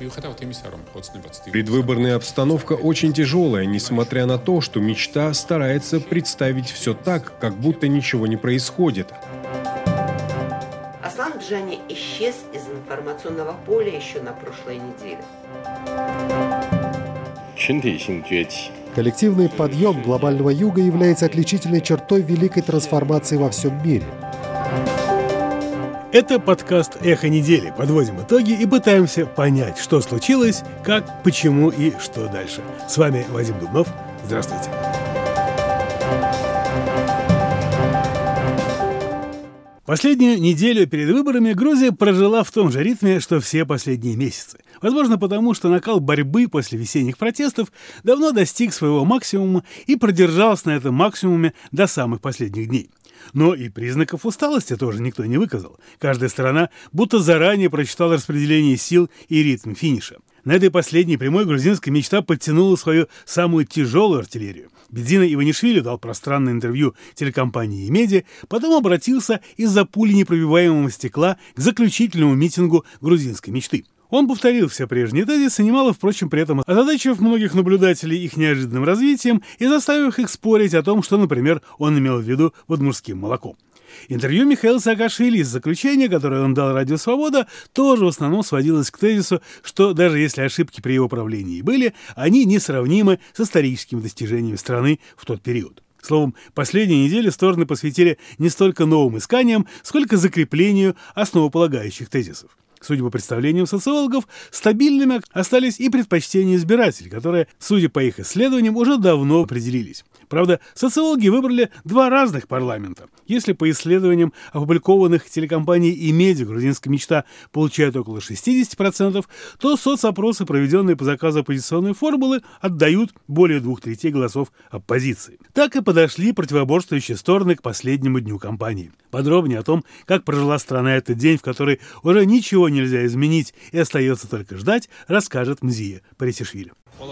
Предвыборная обстановка очень тяжелая, несмотря на то, что мечта старается представить все так, как будто ничего не происходит. Аслан Джани исчез из информационного поля еще на прошлой неделе. Коллективный подъем глобального юга является отличительной чертой великой трансформации во всем мире. Это подкаст «Эхо недели». Подводим итоги и пытаемся понять, что случилось, как, почему и что дальше. С вами Вадим Дубнов. Здравствуйте. Последнюю неделю перед выборами Грузия прожила в том же ритме, что все последние месяцы. Возможно, потому что накал борьбы после весенних протестов давно достиг своего максимума и продержался на этом максимуме до самых последних дней. Но и признаков усталости тоже никто не выказал. Каждая сторона будто заранее прочитала распределение сил и ритм финиша. На этой последней прямой грузинская мечта подтянула свою самую тяжелую артиллерию. Бедзина Иванишвили дал пространное интервью телекомпании «Медиа», потом обратился из-за пули непробиваемого стекла к заключительному митингу грузинской мечты. Он повторил все прежние тезисы, немало, впрочем, при этом озадачив многих наблюдателей их неожиданным развитием и заставив их спорить о том, что, например, он имел в виду под мужским молоком. Интервью Михаила Саакашвили из заключения, которое он дал «Радио Свобода», тоже в основном сводилось к тезису, что даже если ошибки при его правлении были, они несравнимы с историческими достижениями страны в тот период. Словом, последние недели стороны посвятили не столько новым исканиям, сколько закреплению основополагающих тезисов. Судя по представлениям социологов, стабильными остались и предпочтения избирателей, которые, судя по их исследованиям, уже давно определились. Правда, социологи выбрали два разных парламента. Если по исследованиям, опубликованных телекомпанией и «Медиа», грузинская мечта получает около 60%, то соцопросы, проведенные по заказу оппозиционной формулы, отдают более 2/3 голосов оппозиции. Так и подошли противоборствующие стороны к последнему дню кампании. Подробнее о том, как прожила страна этот день, в который уже ничего нельзя изменить и остается только ждать, расскажет Мзия Парисишвили.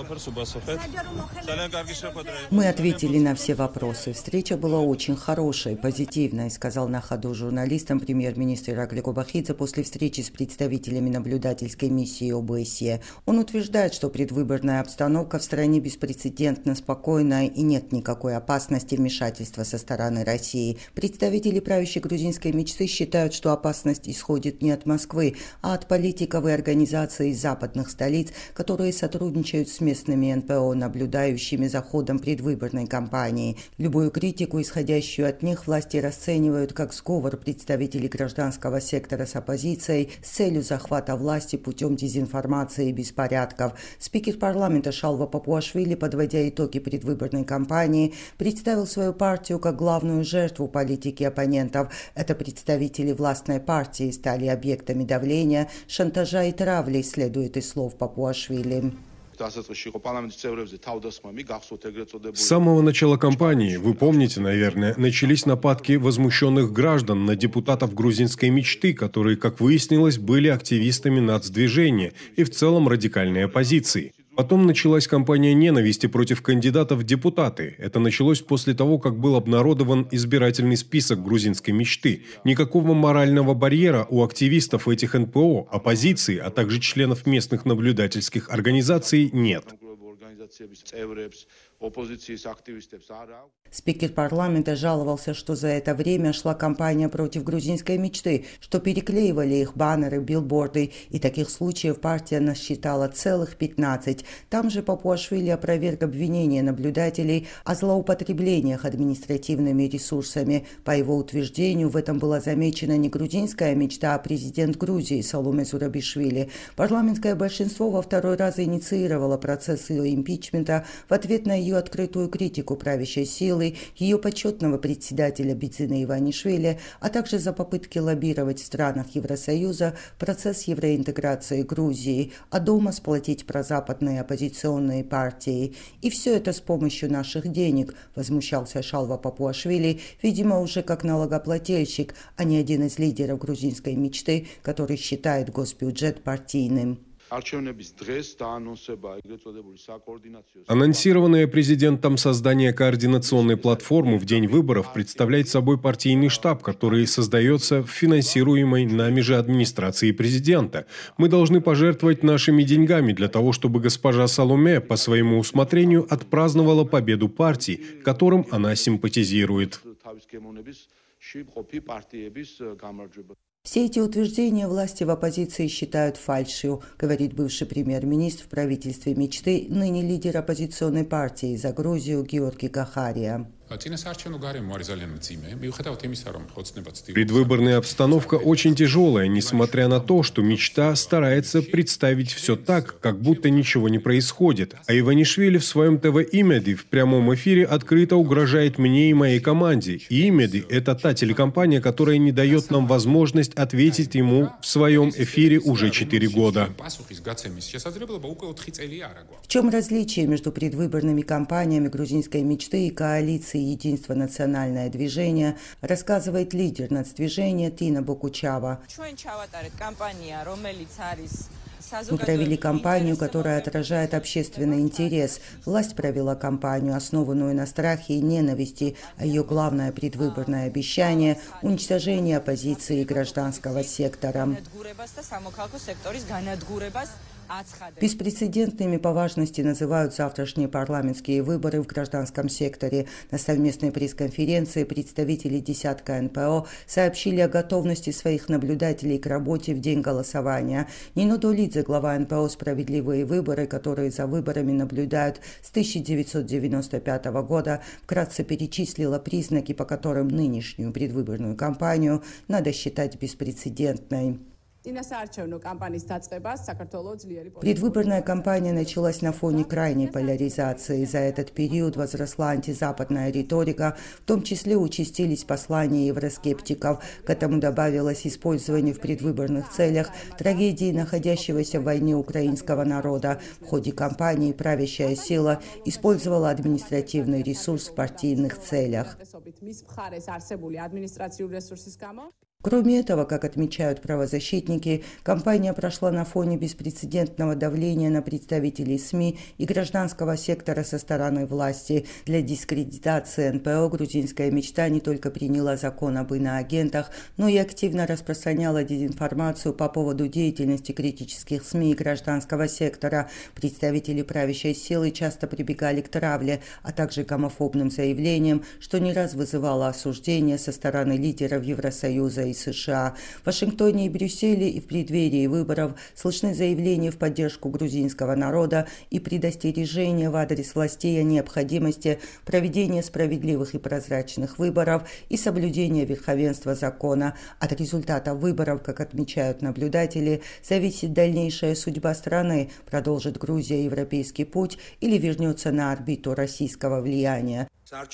Мы ответили на все вопросы. Встреча была очень хорошей, позитивной, сказал на ходу журналистам премьер-министр Иракли Кобахидзе после встречи с представителями наблюдательской миссии ОБСЕ. Он утверждает, что предвыборная обстановка в стране беспрецедентно спокойная и нет никакой опасности вмешательства со стороны России. Представители правящей грузинской мечты считают, что опасность исходит не от Москвы, а от политиков и организаций из западных столиц, которые сотрудничают с местными НПО, наблюдающими за ходом предвыборной кампании. Любую критику, исходящую от них, власти расценивают как сговор представителей гражданского сектора с оппозицией с целью захвата власти путем дезинформации и беспорядков. Спикер парламента Шалва Папуашвили, подводя итоги предвыборной кампании, представил свою партию как главную жертву политики оппонентов. Это представители властной партии стали объектами давления, шантажа и травли, следует из слов Папуашвили. С самого начала кампании, вы помните, наверное, начались нападки возмущенных граждан на депутатов грузинской мечты, которые, как выяснилось, были активистами нацдвижения и в целом радикальной оппозиции. Потом началась кампания ненависти против кандидатов в депутаты. Это началось после того, как был обнародован избирательный список грузинской мечты. Никакого морального барьера у активистов этих НПО, оппозиции, а также членов местных наблюдательских организаций нет. Спикер парламента жаловался, что за это время шла кампания против грузинской мечты, что переклеивали их баннеры, билборды, и таких случаев партия насчитала целых 15. Там же Папуашвили опроверг обвинения наблюдателей о злоупотреблениях административными ресурсами. По его утверждению, в этом была замечена не грузинская мечта, а президент Грузии Саломе Зурабишвили. Парламентское большинство во второй раз инициировало процесс ее импичмента в ответ на ее открытую критику правящей силы, ее почетного председателя Бедзина Иванишвили, а также за попытки лоббировать в странах Евросоюза процесс евроинтеграции Грузии, а дома сплотить прозападные оппозиционные партии. И все это с помощью наших денег, возмущался Шалва Папуашвили, видимо, уже как налогоплательщик, а не один из лидеров грузинской мечты, который считает госбюджет партийным. Анонсированное президентом создание координационной платформы в день выборов представляет собой партийный штаб, который создается в финансируемой нами же администрации президента. Мы должны пожертвовать нашими деньгами для того, чтобы госпожа Саломе по своему усмотрению отпраздновала победу партий, которым она симпатизирует. Все эти утверждения власти в оппозиции считают фальшью, говорит бывший премьер-министр в правительстве мечты, ныне лидер оппозиционной партии «За Грузию» Георгий Гахария. Предвыборная обстановка очень тяжелая, несмотря на то, что мечта старается представить все так, как будто ничего не происходит. А Иванишвили в своем ТВ-Имеди в прямом эфире открыто угрожает мне и моей команде. И Имеди – это та телекомпания, которая не дает нам возможность ответить ему в своем эфире уже 4 года. В чем различие между предвыборными кампаниями грузинской мечты и коалиции «Единство. Национальное движение», рассказывает лидер нацдвижения Тина Бокучава. Мы провели кампанию, которая отражает общественный интерес. Власть провела кампанию, основанную на страхе и ненависти, а ее главное предвыборное обещание – уничтожение оппозиции и гражданского сектора. Беспрецедентными по важности называют завтрашние парламентские выборы в гражданском секторе. На совместной пресс-конференции представители десятка НПО сообщили о готовности своих наблюдателей к работе в день голосования. Нино Долидзе, глава НПО «Справедливые выборы», которые за выборами наблюдают с 1995 года, вкратце перечислила признаки, по которым нынешнюю предвыборную кампанию надо считать беспрецедентной. Предвыборная кампания началась на фоне крайней поляризации. За этот период возросла антизападная риторика, в том числе участились послания евроскептиков. К этому добавилось использование в предвыборных целях трагедии находящегося в войне украинского народа. В ходе кампании правящая сила использовала административный ресурс в партийных целях. Кроме этого, как отмечают правозащитники, кампания прошла на фоне беспрецедентного давления на представителей СМИ и гражданского сектора со стороны власти. Для дискредитации НПО грузинская мечта не только приняла закон об иноагентах, но и активно распространяла дезинформацию по поводу деятельности критических СМИ и гражданского сектора. Представители правящей силы часто прибегали к травле, а также гомофобным заявлениям, что не раз вызывало осуждение со стороны лидеров Евросоюза и США. В Вашингтоне и Брюсселе и в преддверии выборов слышны заявления в поддержку грузинского народа и предостережения в адрес властей о необходимости проведения справедливых и прозрачных выборов и соблюдения верховенства закона. От результата выборов, как отмечают наблюдатели, зависит дальнейшая судьба страны, продолжит Грузия европейский путь или вернется на орбиту российского влияния.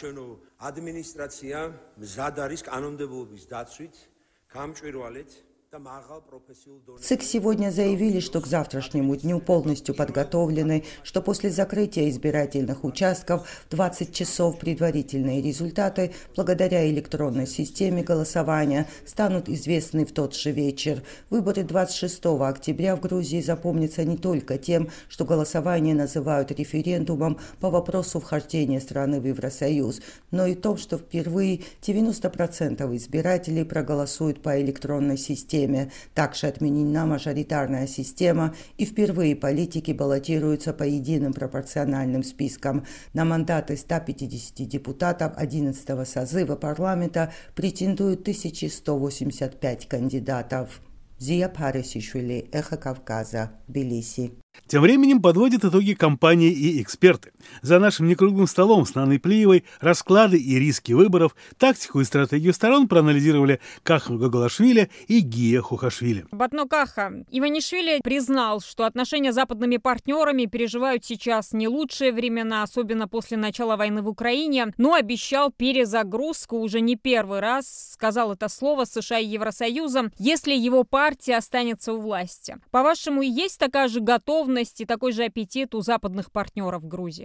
ЦИК сегодня заявили, что к завтрашнему дню полностью подготовлены, что после закрытия избирательных участков в 20 часов предварительные результаты, благодаря электронной системе голосования, станут известны в тот же вечер. Выборы 26 октября в Грузии запомнятся не только тем, что голосование называют референдумом по вопросу вхождения страны в Евросоюз, но и том, что впервые 90% избирателей проголосуют по электронной системе. Также отменена мажоритарная система, и впервые политики баллотируются по единым пропорциональным спискам. На мандаты 150 депутатов 11-го созыва парламента претендуют 1185 кандидатов. Зия Парисишвили, Эхо Кавказа, Тбилиси. Тем временем подводят итоги кампании и эксперты. За нашим некруглым столом с Наной Плиевой расклады и риски выборов, тактику и стратегию сторон проанализировали Каха Гагалашвили и Гия Хухашвили. Батно Каха, Иванишвили признал, что отношения с западными партнерами переживают сейчас не лучшие времена, особенно после начала войны в Украине, но обещал перезагрузку уже не первый раз, сказал это слово США и Евросоюзом, если его партия останется у власти. По-вашему, есть такая же готовность и такой же аппетит у западных партнеров в Грузии?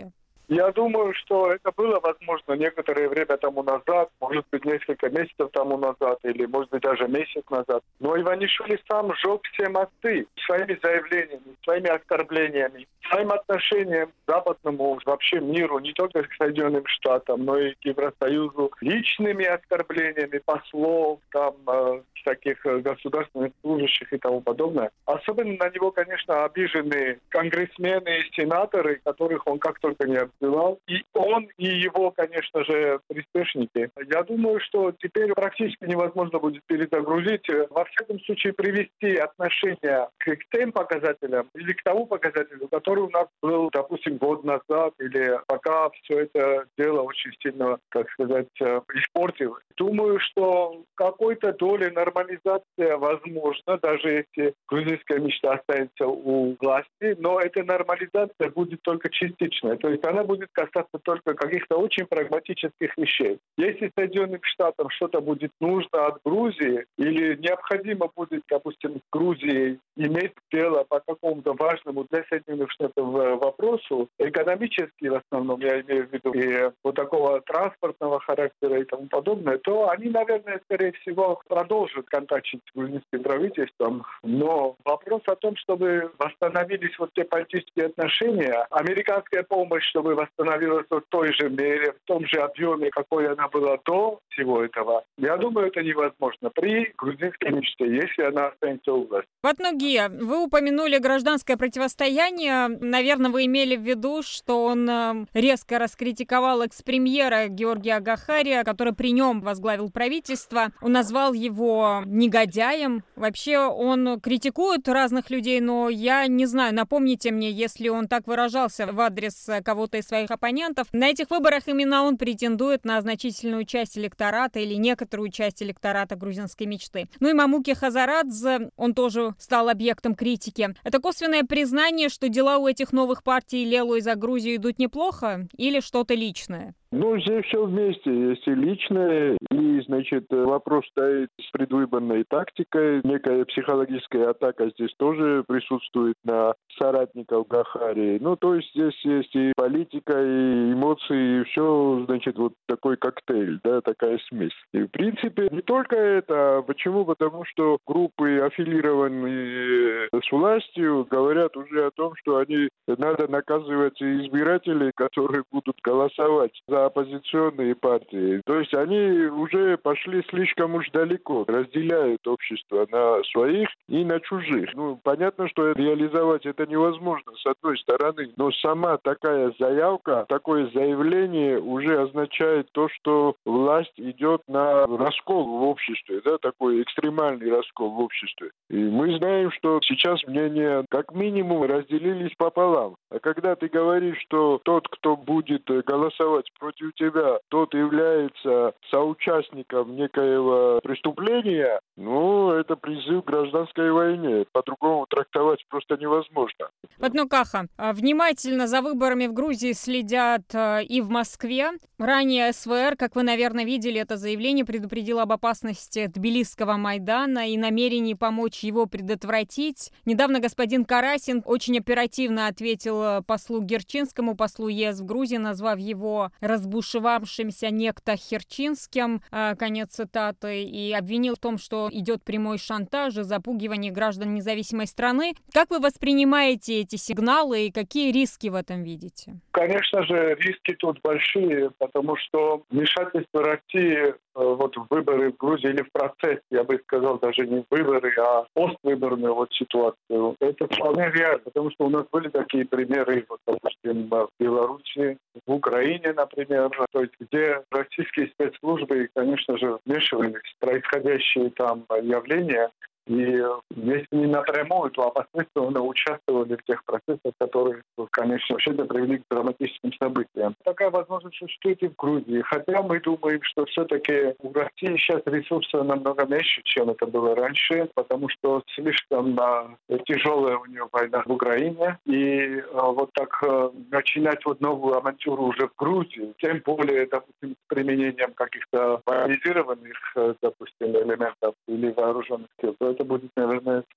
Я думаю, что это было возможно некоторое время тому назад, может быть, несколько месяцев тому назад, или, может быть, даже месяц назад. Но Иванишвили сам сжег все мосты своими заявлениями, своими оскорблениями, своим отношением к западному вообще миру, не только к Соединенным Штатам, но и к Евросоюзу, личными оскорблениями послов, там, таких государственных служащих и тому подобное. Особенно на него, конечно, обижены конгрессмены и сенаторы, которых он как только не обзывал. И он, и его, конечно же, приспешники. Я думаю, что теперь практически невозможно будет перезагрузить. Во всяком случае, привести отношения к тем показателям или к тому показателю, который у нас был, допустим, год назад, или пока все это дело очень сильно, так сказать, испортилось. Думаю, что какой-то долей нормализация возможна, даже если грузинская мечта останется у власти, но эта нормализация будет только частичная. То есть она будет касаться только каких-то очень прагматических вещей. Если Соединенным Штатам что-то будет нужно от Грузии или необходимо будет, допустим, с Грузией иметь дело по какому-то важному для Соединенных Штатов вопросу, экономически в основном, я имею в виду, и вот такого транспортного характера и тому подобное, то они, наверное, скорее всего, продолжат контактить с грузинским правительством. Но вопрос о том, чтобы восстановились вот те политические отношения, американская помощь, чтобы восстановилась в той же мере, в том же объеме, какой она была до всего этого, я думаю, это невозможно при грузинской мечте, если она останется у власти. Ватнугия, вы упомянули гражданское противостояние. Наверное, вы имели в виду, что он резко раскритиковал экс-премьера Георгия Гахария, который при нем возглавил правительство. Он назвал его негодяем. Вообще он критикует разных людей, но я не знаю, напомните мне, если он так выражался в адрес кого-то из своих оппонентов. На этих выборах именно он претендует на значительную часть электората или некоторую часть электората грузинской мечты. Ну и Мамуки Хазарадзе, он тоже стал объектом критики. Это косвенное признание, что дела у этих новых партий Лелу и за Грузию идут неплохо, или что-то личное? Ну, здесь все вместе. Есть и личное, и, значит, вопрос стоит с предвыборной тактикой. Некая психологическая атака здесь тоже присутствует на соратников Гахари. Ну, то есть здесь есть и политика, и эмоции, и все, значит, вот такой коктейль, да, такая смесь. И, в принципе, не только это. Почему? Потому что группы, аффилированные с властью, говорят уже о том, что надо наказывать избирателей, которые будут голосовать за оппозиционные партии. То есть они уже пошли слишком уж далеко, разделяют общество на своих и на чужих. Ну, понятно, что реализовать это невозможно, с одной стороны, но сама такая заявка, такое заявление уже означает то, что власть идет на раскол в обществе, да, такой экстремальный раскол в обществе. И мы знаем, что сейчас мнения как минимум разделились пополам. А когда ты говоришь, что тот, кто будет голосовать против тебя, тот является соучастником некоего преступления, ну, это призыв к гражданской войне. По-другому трактовать просто невозможно. Ватнукаха, внимательно за выборами в Грузии следят и в Москве. Ранее СВР, как вы, наверное, видели, это заявление предупредило об опасности Тбилисского Майдана и намерении помочь его предотвратить. Недавно господин Карасин очень оперативно ответил послу Герчинскому, послу ЕС в Грузии, назвав его разбушевавшимся некто Херчинским, конец цитаты, и обвинил в том, что идет прямой шантаж и запугивание граждан независимой страны. Как вы воспринимаете эти сигналы и какие риски в этом видите? Конечно же, риски тут большие, потому что вмешательство России вот в выборы в Грузии или в процесс, я бы сказал, даже не выборы, а поствыборную вот ситуацию, это вполне реально, потому что у нас были такие примеры, вот, допустим, в Беларуси, в Украине, например, то есть где российские спецслужбы, конечно же, вмешивались в происходящие там явления, и если не напрямую, то опосредованно участвовали в тех процессах, которые, конечно, вообще привели к драматическим событиям. Такая возможность существует и в Грузии. Хотя мы думаем, что все-таки у России сейчас ресурсов намного меньше, чем это было раньше, потому что слишком тяжелая у нее война в Украине. И вот так начинать вот новую авантюру уже в Грузии, тем более, допустим, с применением каких-то военизированных, допустим, элементов или вооруженных сил, это будет, наверное, сложно.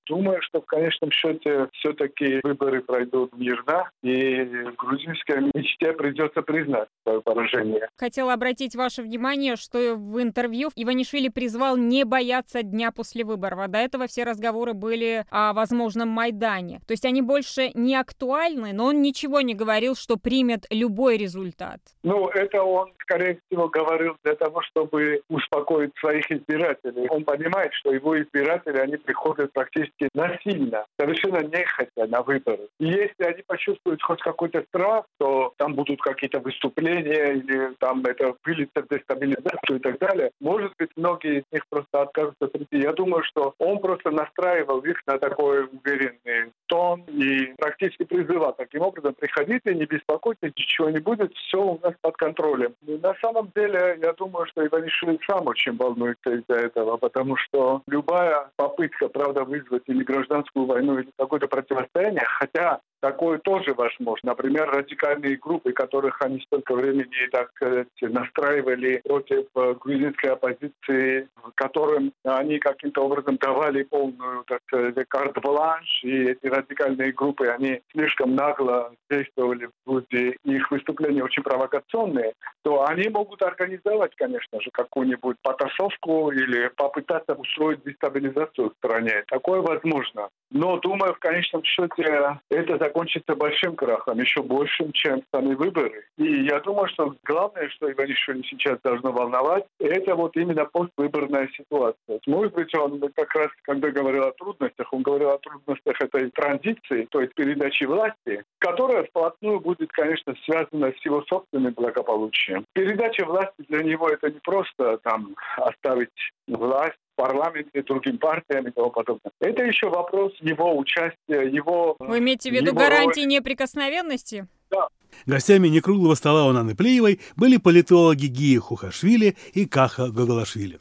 Думаю, что в конечном счете все-таки выборы пройдут мирно, и грузинской мечте придется признать свое поражение. Хотела обратить ваше внимание, что в интервью Иванишвили призвал не бояться дня после выборов. А до этого все разговоры были о возможном Майдане. То есть они больше не актуальны, но он ничего не говорил, что примет любой результат. Это он, скорее всего, говорил для того, чтобы успокоить своих избирателей. Он понимает, что его избиратели, они приходят практически насильно, совершенно нехотя на выборы. И если они почувствуют хоть какой-то страх, то там будут какие-то выступления или там это выльется в дестабилизацию и так далее, может быть, многие из них просто откажутся прийти. Я думаю, что он просто настраивал их на такой уверенный тон и практически призывал таким образом: приходите, не беспокойтесь, ничего не будет, все у нас под контролем. И на самом деле, я думаю, что Иванишвили сам очень волнуется из-за этого, потому что любая попытка, правда, вызвать или гражданскую войну, или какое-то противостояние, хотя такое тоже возможно. Например, радикальные группы, которых они столько времени, так сказать, настраивали против грузинской оппозиции, которым они каким-то образом давали полную, так сказать, карт-бланш, и эти радикальные группы, они слишком нагло действовали в Грузии, их выступления очень провокационные, то они могут организовать, конечно же, какую-нибудь потасовку или попытаться устроить дестабилизацию в стране. Такое возможно. Но, думаю, в конечном счете это закончится большим крахом, еще большим, чем сами выборы. И я думаю, что главное, что Иванишвили сейчас должно волновать, это вот именно поствыборная ситуация. Может быть, он как раз, когда говорил о трудностях, он говорил о трудностях этой транзиции, то есть передачи власти, которая вплотную будет, конечно, связана с его собственным благополучием. Передача власти для него это не просто там оставить власть в парламенте другим партиям и тому подобное. Это еще вопрос его участия, его... Вы имеете в виду гарантии неприкосновенности? Да. Гостями некруглого стола у Наны Плеевой были политологи Гия Хухашвили и Каха Гагалашвили.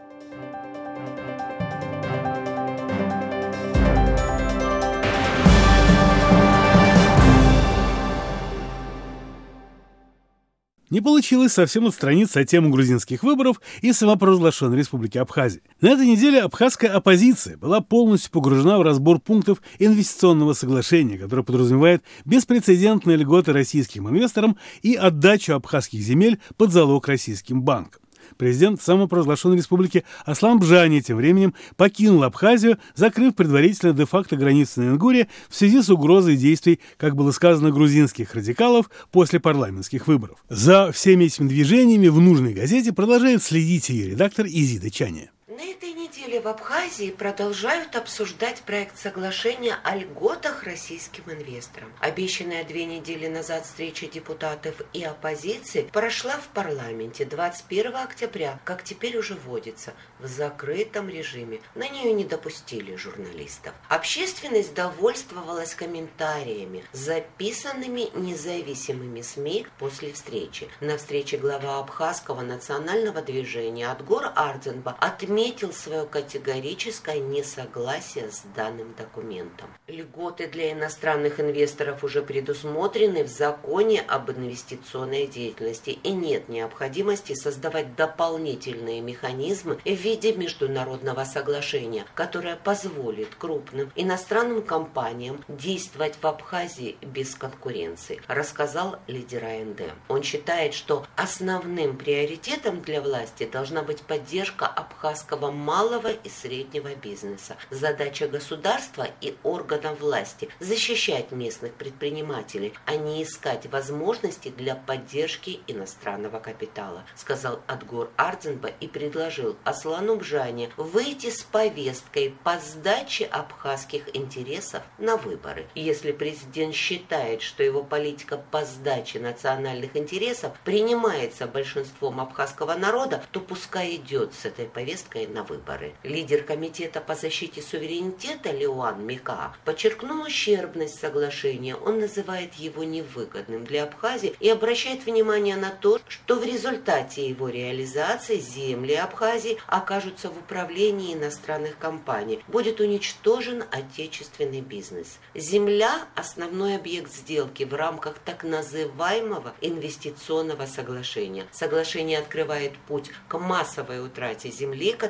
Не получилось совсем отстраниться от темы грузинских выборов и самопровозглашенной Республики Абхазия. На этой неделе абхазская оппозиция была полностью погружена в разбор пунктов инвестиционного соглашения, которое подразумевает беспрецедентные льготы российским инвесторам и отдачу абхазских земель под залог российским банкам. Президент самопровозглашенной республики Аслан Бжани тем временем покинул Абхазию, закрыв предварительно де-факто границы на Ингуре в связи с угрозой действий, как было сказано, грузинских радикалов после парламентских выборов. За всеми этими движениями в нужной газете продолжает следить ее редактор Изида Чаня. На этой неделе в Абхазии продолжают обсуждать проект соглашения о льготах российским инвесторам. Обещанная 2 недели назад встреча депутатов и оппозиции прошла в парламенте 21 октября, как теперь уже водится, в закрытом режиме. На нее не допустили журналистов. Общественность довольствовалась комментариями, записанными независимыми СМИ после встречи. На встрече глава абхазского национального движения Адгор Ардзенба отметил свое категорическое несогласие с данным документом. Льготы для иностранных инвесторов уже предусмотрены в законе об инвестиционной деятельности, и нет необходимости создавать дополнительные механизмы в виде международного соглашения, которое позволит крупным иностранным компаниям действовать в Абхазии без конкуренции, рассказал лидер АНД. Он считает, что основным приоритетом для власти должна быть поддержка абхазского малого и среднего бизнеса. Задача государства и органов власти – защищать местных предпринимателей, а не искать возможности для поддержки иностранного капитала, сказал Адгор Ардзенба и предложил Аслану Бжани выйти с повесткой по сдаче абхазских интересов на выборы. Если президент считает, что его политика по сдаче национальных интересов принимается большинством абхазского народа, то пускай идет с этой повесткой на выборы. Лидер комитета по защите суверенитета Леуан Мика подчеркнул ущербность соглашения. Он называет его невыгодным для Абхазии и обращает внимание на то, что в результате его реализации земли Абхазии окажутся в управлении иностранных компаний. Будет уничтожен отечественный бизнес. Земля – основной объект сделки в рамках так называемого инвестиционного соглашения. Соглашение открывает путь к массовой утрате земли, которая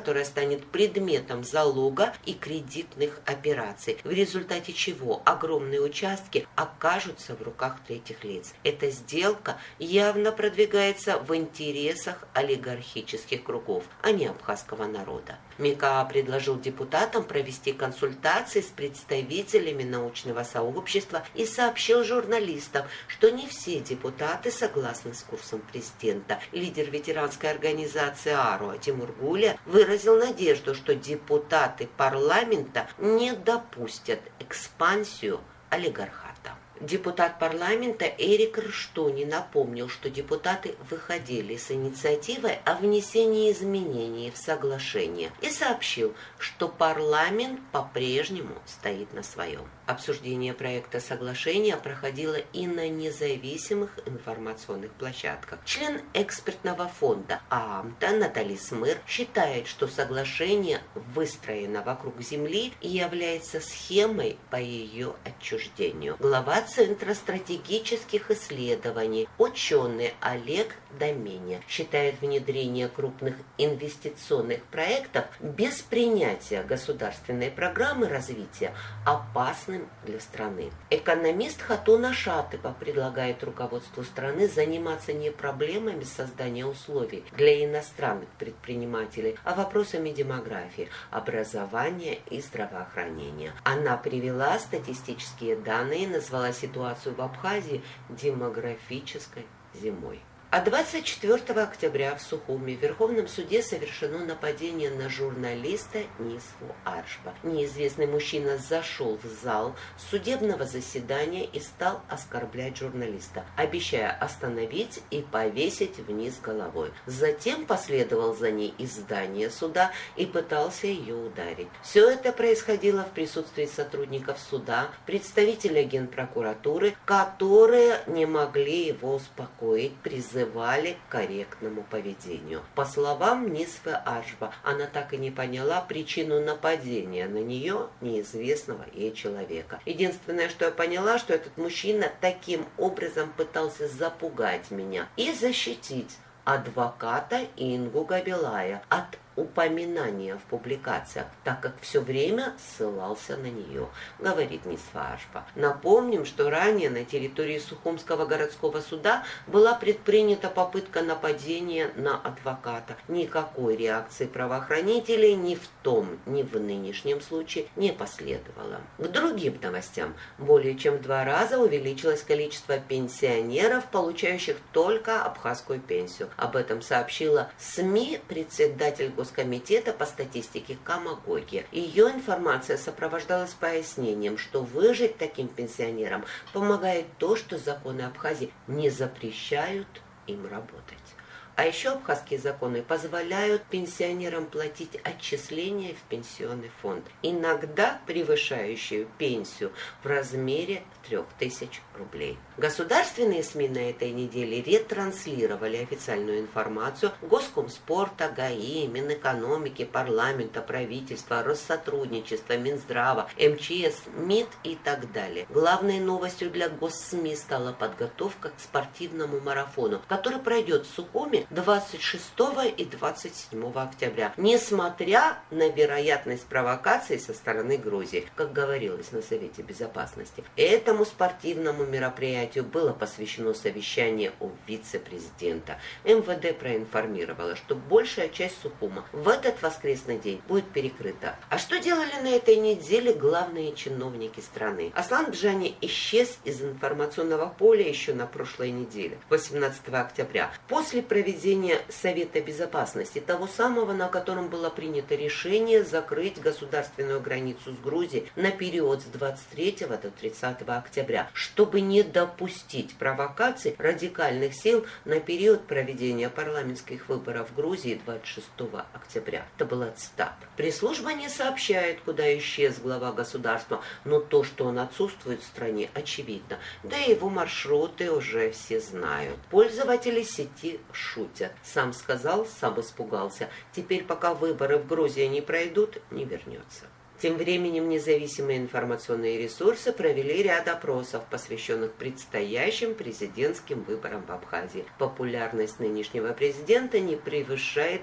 которая станет предметом залога и кредитных операций, в результате чего огромные участки окажутся в руках третьих лиц. Эта сделка явно продвигается в интересах олигархических кругов, а не абхазского народа. МИКА предложил депутатам провести консультации с представителями научного сообщества и сообщил журналистам, что не все депутаты согласны с курсом президента. Лидер ветеранской организации АРУ Тимур Гуля выразил надежду, что депутаты парламента не допустят экспансию олигархата. Депутат парламента Эрик Рштуни напомнил, что депутаты выходили с инициативой о внесении изменений в соглашение и сообщил, что парламент по-прежнему стоит на своем. Обсуждение проекта соглашения проходило и на независимых информационных площадках. Член экспертного фонда ААМТа Натали Смыр считает, что соглашение выстроено вокруг Земли и является схемой по ее отчуждению. Глава Центра стратегических исследований, ученый Олег Доменя, считает внедрение крупных инвестиционных проектов без принятия государственной программы развития опасным для страны. Экономист Хатун Ашатыпов предлагает руководству страны заниматься не проблемами создания условий для иностранных предпринимателей, а вопросами демографии, образования и здравоохранения. Она привела статистические данные и назвала ситуацию в Абхазии демографической зимой. А 24 октября в Сухуми в Верховном суде совершено нападение на журналиста Нисфу Аршба. Неизвестный мужчина зашел в зал судебного заседания и стал оскорблять журналиста, обещая остановить и повесить вниз головой. Затем последовал за ней из здания суда и пытался ее ударить. Все это происходило в присутствии сотрудников суда, представителей Генпрокуратуры, которые не могли его успокоить, призывали к корректному поведению. По словам Нисфы Аршба, она так и не поняла причину нападения на нее неизвестного ей человека. Единственное, что я поняла, что этот мужчина таким образом пытался запугать меня и защитить адвоката Ингу Габилая от упоминания в публикациях, так как все время ссылался на нее, говорит Нисфа Аршба. Напомним, что ранее на территории Сухумского городского суда была предпринята попытка нападения на адвоката. Никакой реакции правоохранителей ни в том, ни в нынешнем случае не последовало. К другим новостям. Более чем в 2 раза увеличилось количество пенсионеров, получающих только абхазскую пенсию. Об этом сообщила СМИ председатель Госкомитета по статистике Камагоги. Ее информация сопровождалась пояснением, что выжить таким пенсионерам помогает то, что законы Абхазии не запрещают им работать. А еще абхазские законы позволяют пенсионерам платить отчисления в пенсионный фонд, иногда превышающие пенсию в размере 3000 рублей. Государственные СМИ на этой неделе ретранслировали официальную информацию Госкомспорта, ГАИ, Минэкономики, парламента, правительства, Россотрудничества, Минздрава, МЧС, МИД и так далее. Главной новостью для госсми стала подготовка к спортивному марафону, который пройдет в Сухуми 26 и 27 октября, несмотря на вероятность провокации со стороны Грузии, как говорилось на Совете Безопасности. Этому спортивному мероприятию было посвящено совещание у вице-президента. МВД проинформировало, что большая часть Сухума в этот воскресный день будет перекрыта. А что делали на этой неделе главные чиновники страны? Аслан Джани исчез из информационного поля еще на прошлой неделе, 18 октября, после проведения Совета Безопасности, того самого, на котором было принято решение закрыть государственную границу с Грузией на период с 23 до 30 октября, чтобы не допустить провокаций радикальных сил на период проведения парламентских выборов в Грузии 26 октября. Это была цитата. Пресс-служба не сообщает, куда исчез глава государства, но то, что он отсутствует в стране, очевидно. Да и его маршруты уже все знают. Пользователи сети шутят. Сам сказал, сам испугался. Теперь, пока выборы в Грузии не пройдут, не вернется. Тем временем независимые информационные ресурсы провели ряд опросов, посвященных предстоящим президентским выборам в Абхазии. Популярность нынешнего президента не превышает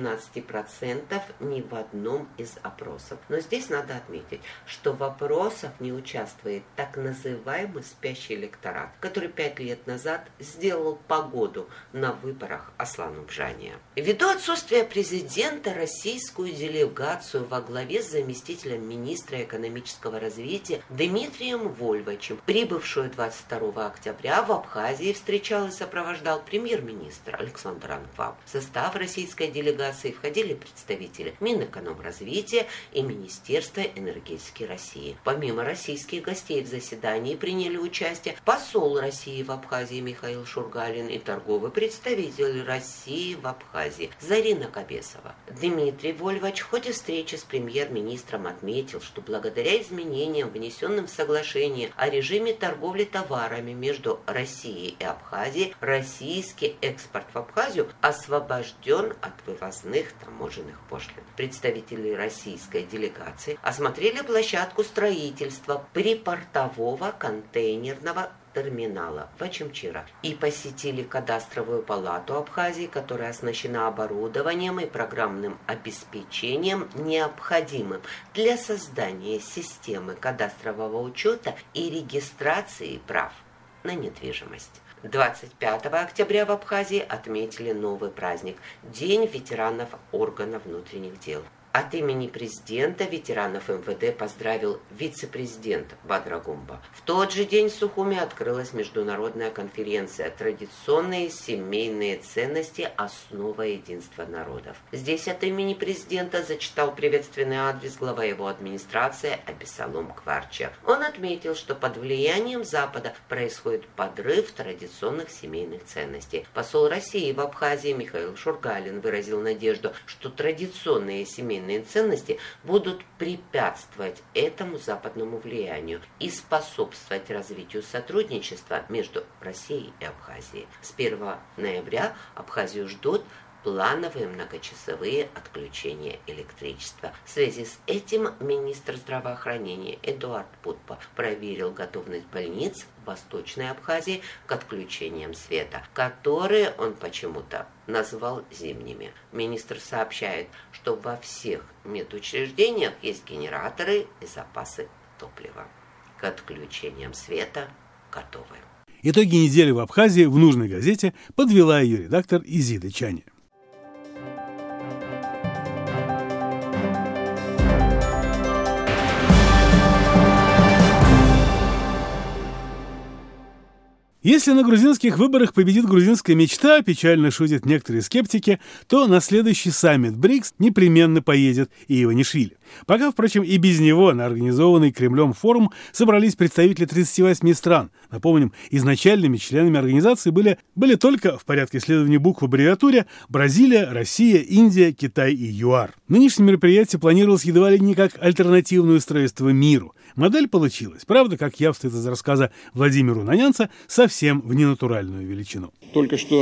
18% ни в одном из опросов. Но здесь надо отметить, что в опросах не участвует так называемый спящий электорат, который 5 лет назад сделал погоду на выборах Аслан-Убжания. Ввиду отсутствия президента, российскую делегацию во главе с заместителем министра экономического развития Дмитрием Вольвачем, прибывшую 22 октября в Абхазии, встречал и сопровождал премьер-министр Александр Анкваб. В состав российской делегации входили представители Минэкономразвития и Министерства энергетики России. Помимо российских гостей в заседании приняли участие посол России в Абхазии Михаил Шургалин и торговый представитель России в Абхазии Зарина Кабесова. Дмитрий Вольвач в ходе встречи с премьер-министром отметил, что благодаря изменениям, внесенным в соглашение о режиме торговли товарами между Россией и Абхазией, российский экспорт в Абхазию освобожден от вывозных таможенных пошлин. Представители российской делегации осмотрели площадку строительства припортового контейнерного терминала в Ачимчира и посетили кадастровую палату Абхазии, которая оснащена оборудованием и программным обеспечением, необходимым для создания системы кадастрового учета и регистрации прав на недвижимость. 25 октября в Абхазии отметили новый праздник – День ветеранов органов внутренних дел. От имени президента ветеранов МВД поздравил вице-президент Бадрагумба. В тот же день в Сухуми открылась международная конференция «Традиционные семейные ценности. Основа единства народов». Здесь от имени президента зачитал приветственный адрес глава его администрации Абисалом Кварча. Он отметил, что под влиянием Запада происходит подрыв традиционных семейных ценностей. Посол России в Абхазии Михаил Шургалин выразил надежду, что традиционные семейные ценности будут препятствовать этому западному влиянию и способствовать развитию сотрудничества между Россией и Абхазией. С 1 ноября Абхазию ждут плановые многочасовые отключения электричества. В связи с этим министр здравоохранения Эдуард Путпа проверил готовность больниц в Восточной Абхазии к отключениям света, которые он почему-то назвал зимними. Министр сообщает, что во всех медучреждениях есть генераторы и запасы топлива. К отключениям света готовы. Итоги недели в Абхазии в нужной газете подвела ее редактор Изида Чани. Если на грузинских выборах победит грузинская мечта, печально шутят некоторые скептики, то на следующий саммит БРИКС непременно поедет и Иванишвили. Пока, впрочем, и без него на организованный Кремлем форум собрались представители 38 стран. Напомним, изначальными членами организации были только, в порядке следования букв в аббревиатуре, Бразилия, Россия, Индия, Китай и ЮАР. Нынешнее мероприятие планировалось едва ли не как альтернативное устройство миру. Модель получилась, правда, как явствует из рассказа Владимира Унанянца, совсем в ненатуральную величину. Только что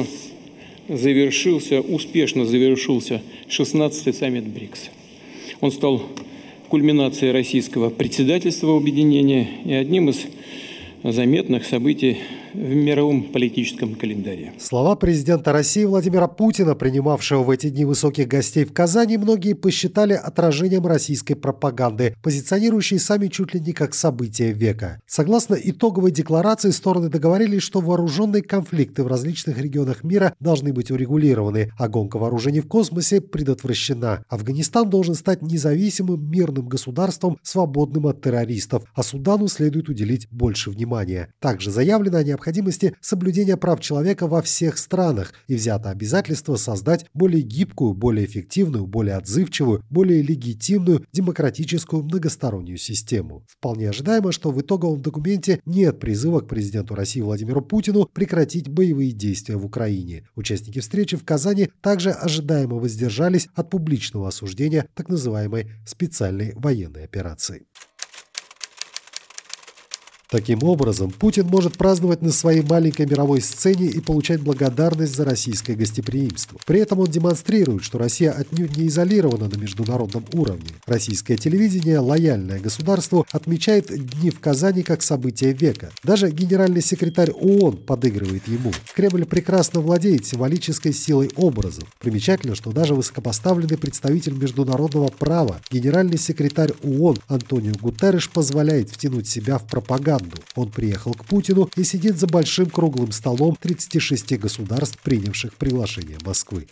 успешно завершился 16-й саммит БРИКС. Он стал кульминацией российского председательства объединения и одним из заметных событий в мировом политическом календаре. Слова президента России Владимира Путина, принимавшего в эти дни высоких гостей в Казани, многие посчитали отражением российской пропаганды, позиционирующей сами чуть ли не как события века. Согласно итоговой декларации, стороны договорились, что вооруженные конфликты в различных регионах мира должны быть урегулированы, а гонка вооружений в космосе предотвращена. Афганистан должен стать независимым мирным государством, свободным от террористов, а Судану следует уделить больше внимания. Также заявлено о необходимости соблюдения прав человека во всех странах и взято обязательство создать более гибкую, более эффективную, более отзывчивую, более легитимную, демократическую многостороннюю систему. Вполне ожидаемо, что в итоговом документе нет призыва к президенту России Владимиру Путину прекратить боевые действия в Украине. Участники встречи в Казани также ожидаемо воздержались от публичного осуждения так называемой специальной военной операции. Таким образом, Путин может праздновать на своей маленькой мировой сцене и получать благодарность за российское гостеприимство. При этом он демонстрирует, что Россия отнюдь не изолирована на международном уровне. Российское телевидение, лояльное государству, отмечает дни в Казани как событие века. Даже генеральный секретарь ООН подыгрывает ему. Кремль прекрасно владеет символической силой образов. Примечательно, что даже высокопоставленный представитель международного права, генеральный секретарь ООН Антонио Гутерриш, позволяет втянуть себя в пропаганду. Он приехал к Путину и сидит за большим круглым столом 36 государств, принявших приглашение Москвы.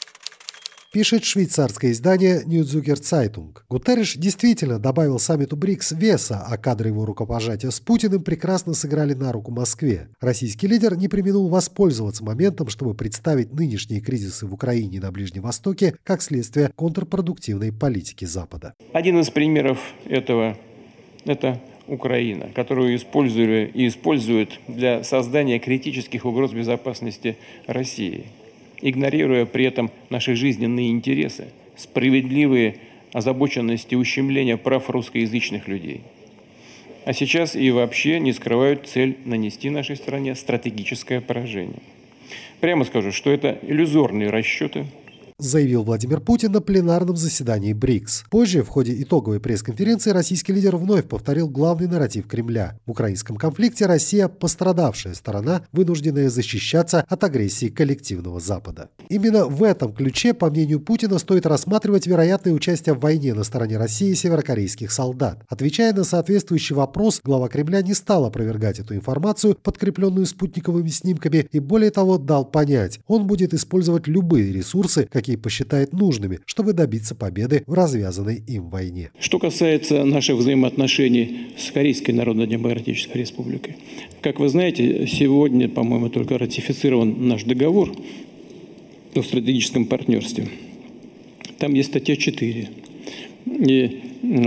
Пишет швейцарское издание New Zürcher Zeitung. Гутерриш действительно добавил саммиту БРИКС веса, а кадры его рукопожатия с Путиным прекрасно сыграли на руку Москве. Российский лидер не преминул воспользоваться моментом, чтобы представить нынешние кризисы в Украине и на Ближнем Востоке как следствие контрпродуктивной политики Запада. Один из примеров этого – это Украина, которую используют и используют для создания критических угроз безопасности России, игнорируя при этом наши жизненные интересы, справедливые озабоченности ущемления прав русскоязычных людей. А сейчас и вообще не скрывают цель нанести нашей стране стратегическое поражение. Прямо скажу, что это иллюзорные расчеты, заявил Владимир Путин на пленарном заседании БРИКС. Позже, в ходе итоговой пресс-конференции, российский лидер вновь повторил главный нарратив Кремля. В украинском конфликте Россия – пострадавшая сторона, вынужденная защищаться от агрессии коллективного Запада. Именно в этом ключе, по мнению Путина, стоит рассматривать вероятное участие в войне на стороне России северокорейских солдат. Отвечая на соответствующий вопрос, глава Кремля не стал опровергать эту информацию, подкрепленную спутниковыми снимками, и более того дал понять, он будет использовать любые ресурсы, какие посчитает нужными, чтобы добиться победы в развязанной им войне. Что касается наших взаимоотношений с Корейской Народно-Демократической Республикой. Как вы знаете, сегодня, по-моему, только ратифицирован наш договор о стратегическом партнерстве. Там есть статья 4. И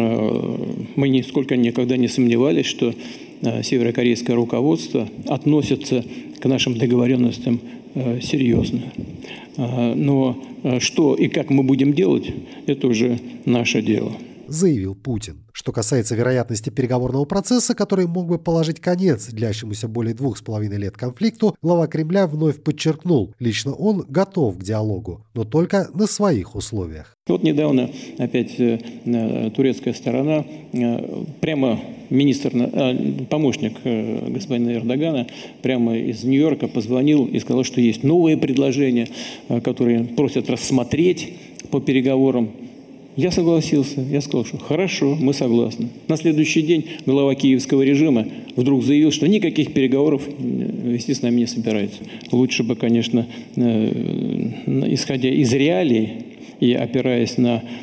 мы нисколько никогда не сомневались, что северокорейское руководство относится к нашим договоренностям серьезно. Но что и как мы будем делать, это уже наше дело, заявил Путин. Что касается вероятности переговорного процесса, который мог бы положить конец длящемуся более 2,5 лет конфликту, глава Кремля вновь подчеркнул, лично он готов к диалогу, но только на своих условиях. Вот недавно опять турецкая сторона, прямо помощник господина Эрдогана, прямо из Нью-Йорка позвонил и сказал, что есть новые предложения, которые просят рассмотреть по переговорам. Я согласился, я сказал, что хорошо, мы согласны. На следующий день глава киевского режима вдруг заявил, что никаких переговоров вести с нами не собирается. Лучше бы, конечно, исходя из реалий и опираясь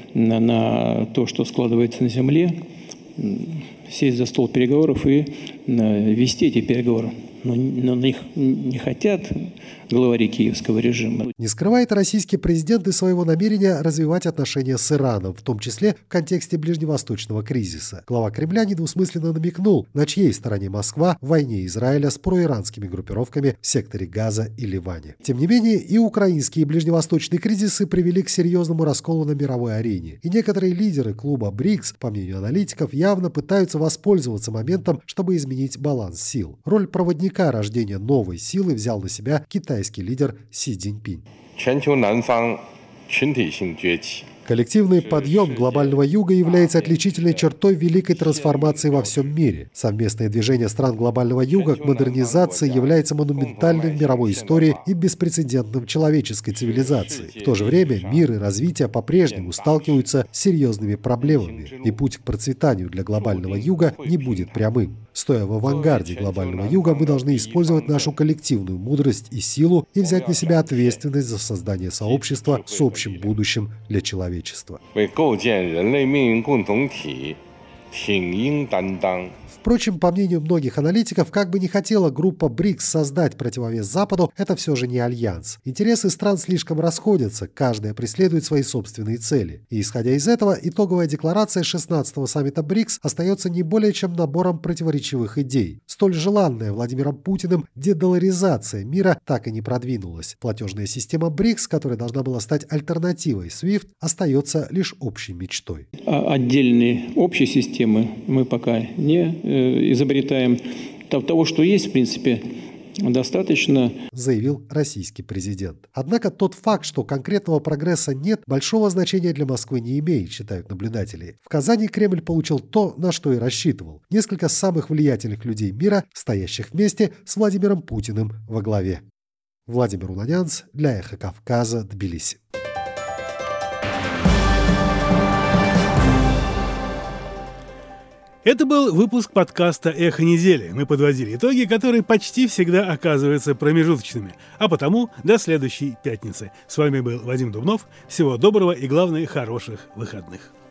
на то, что складывается на земле, сесть за стол переговоров и вести эти переговоры. Но на них не хотят главари киевского режима. Не скрывает российский президент и своего намерения развивать отношения с Ираном, в том числе в контексте ближневосточного кризиса. Глава Кремля недвусмысленно намекнул, на чьей стороне Москва в войне Израиля с проиранскими группировками в секторе Газа и Ливане. Тем не менее, и украинские и ближневосточные кризисы привели к серьезному расколу на мировой арене. И некоторые лидеры клуба БРИКС, по мнению аналитиков, явно пытаются воспользоваться моментом, чтобы изменить баланс сил. Роль проводника рождения новой силы взял на себя китайский лидер Си Цзиньпинь. Коллективный подъем глобального юга является отличительной чертой великой трансформации во всем мире. Совместное движение стран глобального юга к модернизации является монументальным в мировой истории и беспрецедентным в человеческой цивилизации. В то же время мир и развитие по-прежнему сталкиваются с серьезными проблемами, и путь к процветанию для глобального юга не будет прямым. Стоя в авангарде глобального юга, мы должны использовать нашу коллективную мудрость и силу и взять на себя ответственность за создание сообщества с общим будущим для человечества. Впрочем, по мнению многих аналитиков, как бы ни хотела группа БРИКС создать противовес Западу, это все же не альянс. Интересы стран слишком расходятся, каждая преследует свои собственные цели. И исходя из этого, итоговая декларация 16-го саммита БРИКС остается не более чем набором противоречивых идей. Столь желанная Владимиром Путиным дедоларизация мира так и не продвинулась. Платежная система БРИКС, которая должна была стать альтернативой SWIFT, остается лишь общей мечтой. Отдельные общие системы мы пока не изобретаем. Того, что есть, в принципе, достаточно, заявил российский президент. Однако тот факт, что конкретного прогресса нет, большого значения для Москвы не имеет, считают наблюдатели. В Казани Кремль получил то, на что и рассчитывал. Несколько самых влиятельных людей мира, стоящих вместе с Владимиром Путиным во главе. Владимир Унанянц для Эхо Кавказа, Тбилиси. Это был выпуск подкаста «Эхо недели». Мы подводили итоги, которые почти всегда оказываются промежуточными. А потому до следующей пятницы. С вами был Вадим Дубнов. Всего доброго и, главное, хороших выходных.